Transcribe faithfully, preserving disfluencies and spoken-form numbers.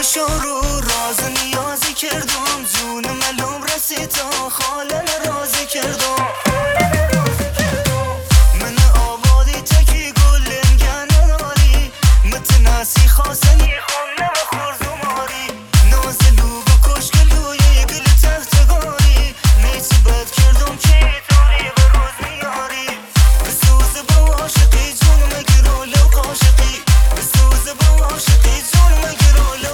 شروع راز نیازی کردم، جون ملوم رسید تا خاله نرازی کردم. من آبادی تکی گلن گناری، متناسی خواستنی خونه و خورزماری. نازلو و کشکلوی گل تختگاری، نیچی بد کردم که توری و روز میاری. بسوز با عاشقی جون مگرو لو قاشقی، بسوز با عاشقی جون مگرو لو